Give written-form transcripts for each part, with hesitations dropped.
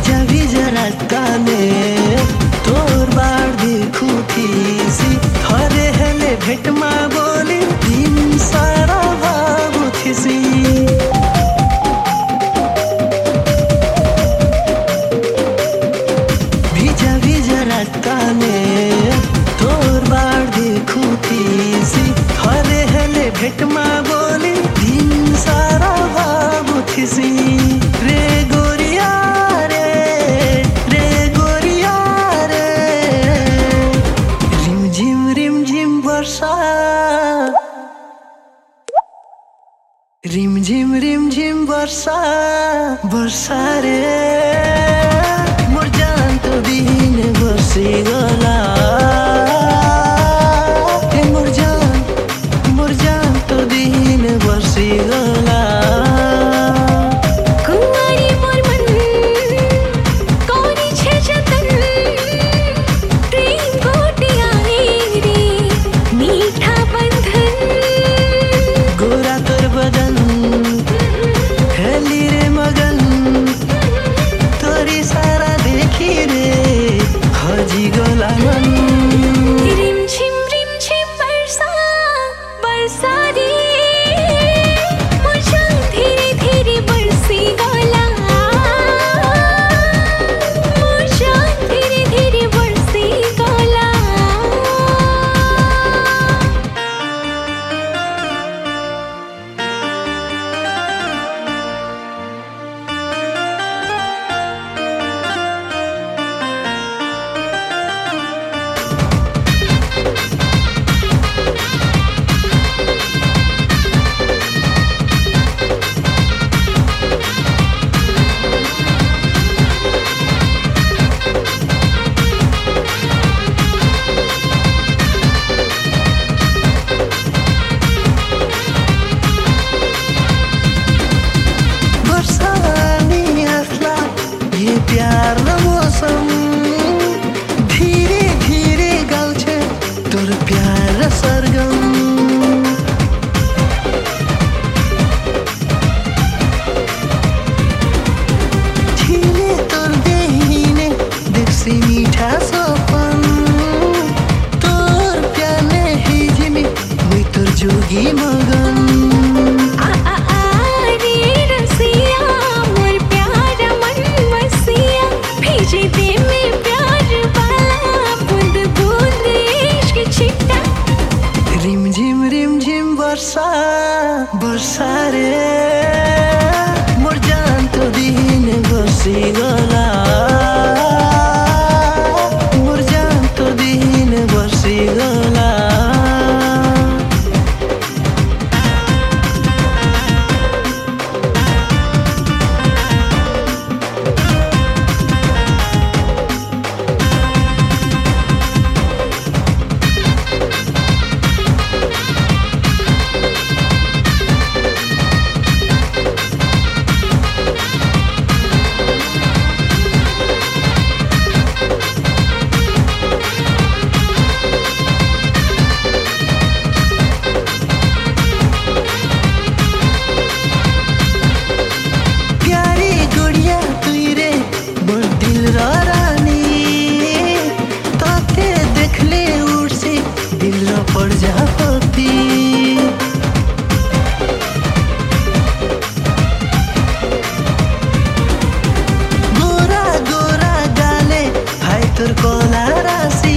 ভিজা ভিজা রাতকালে তোর বার দেখুথিছি থরে হেলে ভেটমা বলি দিন সারা ভাবুথিছি ভিজা ভিজা রাতকালে তোর বার দেখুথিছি থরে হেলে ভেটমা বলি দিন সারা ভাবুথিছি রে গোরিয়া রে রে গোরিয়া রে রিম ঝিম বর্ষা রিম ঝিম বর্ষা বর্ষা রে মোর জান তো দিন বসি গলা মোর জান তো দিন বসি গলা प्यार न मौसम धीरे धीरे गाउँछे तोर प्यार सरगम झिले तोर देहिने देख्सी मीठा सपन तोर प्यारले हिजिमी मुई तोर जोगी मगन रिम झिम बर्षा बर्षा रे मोर जान तो दिन बसी गला मोर जान तो दिन बसी गला प्रजापति गोरा गोरा गाले हाय तोर कोला राशि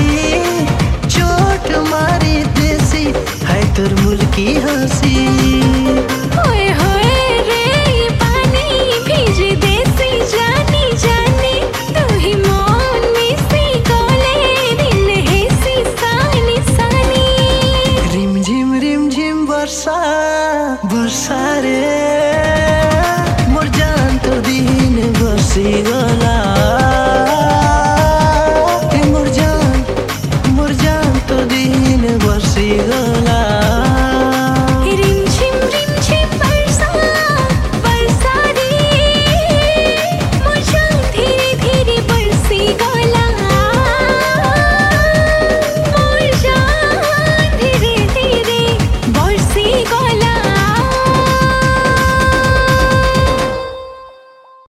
चोट मारी देसी हाय तोर मुल्की हंसी बर्षा रे मोर जान तो दिन बसी गला मोर जान तो दिन बसी गला।